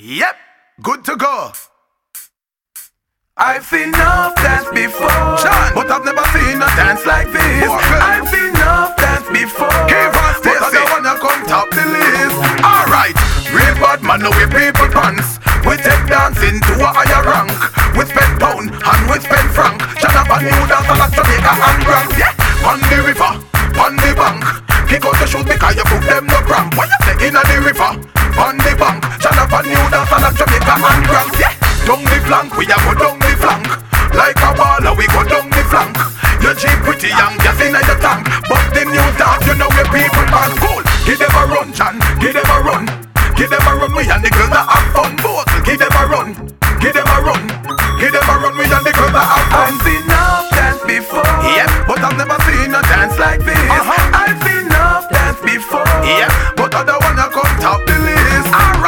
Yep, good to go. I've seen enough dance before, Sean, but I've never seen a dance like this. I've seen enough dance before, but I don't wanna come top the list. Alright, real bad man, no we people pants. We take dancing to a higher rank. We spend pound and we spend franc. Jonathan New dance and Jamaica and Grant. Yeah, on the river, on the bank. Kick out the shoes because you put them no cramp. What you say in the river, on the bank. Jonathan New dance and Jamaica and Grant. Yeah, down the flank, we a go down the flank. Like a baller, we go down the flank. You cheap pretty young, gas in the tank. But the new dance, you know where people pass cool. Give them a run, John, give them a run. Give them a run, we and the girls that have fun. Both, give them a run.